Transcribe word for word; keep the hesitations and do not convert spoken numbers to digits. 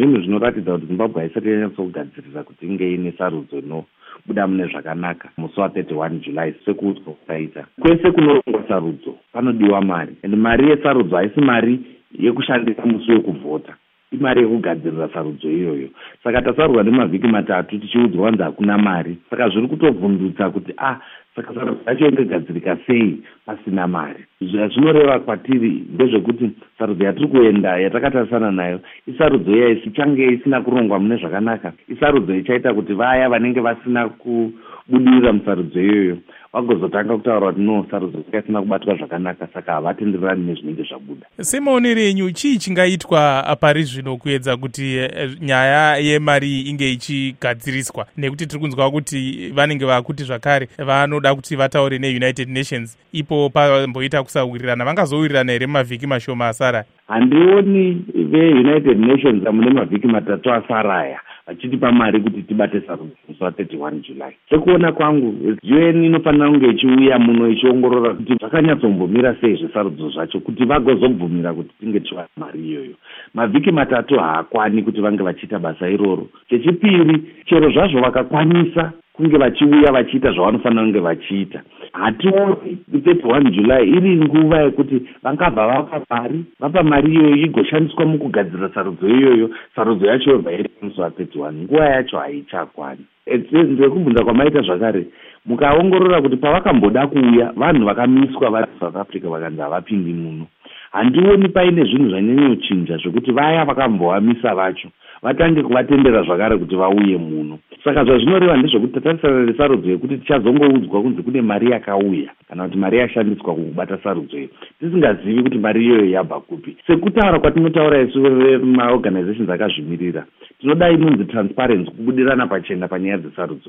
zvinhu zvinoratidza kuti Zimbabwe haisati yanyatsogadzirira kuti inge ine sarudzo inobuda mune zvakanaka musi wa31 July sekuudzwa kutaita. Kwese kunorongwa sarudzo panodiwa mari, ende mari yesarudzo haisi mari yekushandisa musi wekuvhota, imari yekugadzirira sarudzo iyoyo. Saka tasarurwa nemavhiki matatu tichiudzwa kuti hakuna mari. Saka zviri kutovhundutsa kuti ah saka sarudzo yacho ingagadzirika sei pasina mari. Zvinoreva kwatiri ndezvekuti sarudzo yatiri kuenda yatakatarisana nayo isarudzo iya isichange isina kurongwa mune zvakanaka, isarudzo ichaita kuti vaya vanenge vasina kubudirira musarudzo iyoyo vagozotanga kutaura kuti no sarudzo isina kubatwa zvakanaka, saka havatendererani nezvinenge zvabuda. Semaonero enyu, chii chingaitwa pari zvino kuedza kuti nyaya yemari inge ichigadziriswa, nekuti tiri kunzwa kuti vanenge vakuti zvakare vanoda kuti vataure neUnited Nations ipo pamboita kusawirirana? Vangazowirirana here mavhiki mashoma asara? Handioni veUnited Nations mune mavhiki matatu asaraya vachitipa mari kuti tibate sarudzo musi wa31 July. Sekuona kwangu U N inofanira kunge ichiuya muno ichiongorora kuti zvakanyatsombomira sei zvesarudzo zvacho kuti vagozobvumira kuti tinge tichiwana mari iyoyo. Mavhiki matatu haakwani kuti vange vachiita basa iroro. Chechipiri, chero zvazvo vakakwanisa kunge vachiuya vachiita zvavanofanira kunge vachiita, hationi thirty-one July iri nguva yekuti vangabva vapa mari vapa mari iyoyo igoshandiswa mukugadzira sarudzo iyoyo, sarudzo yacho yobva iri musi wa31. Nguva yacho haichakwani. Ndekubvunza kwamaita zvakare, mukaongorora kuti pavakamboda kuuya vanhu vakamiswa vari South Africa vakanzi havapindi muno, handioni paine zvinhu zvanyanyochinja zvekuti vaya vakambovamisa vacho vatange kuvatendera zvakare kuti vauye muno. Saka zvazvinoreva ndezvekuti tatarisana nesarudzo yekuti tichazongoudzwa kunzi kune mari yakauya kana kuti mari yashandiswa kubata sarudzo iyo, tisingazivi kuti mari iyoyo yabva kupi. Sekutaura kwatinotaura isu vemaorganizations akazvimirira, tinoda inonzi transparency, kubudirana pachena panyaya dzesarudzo.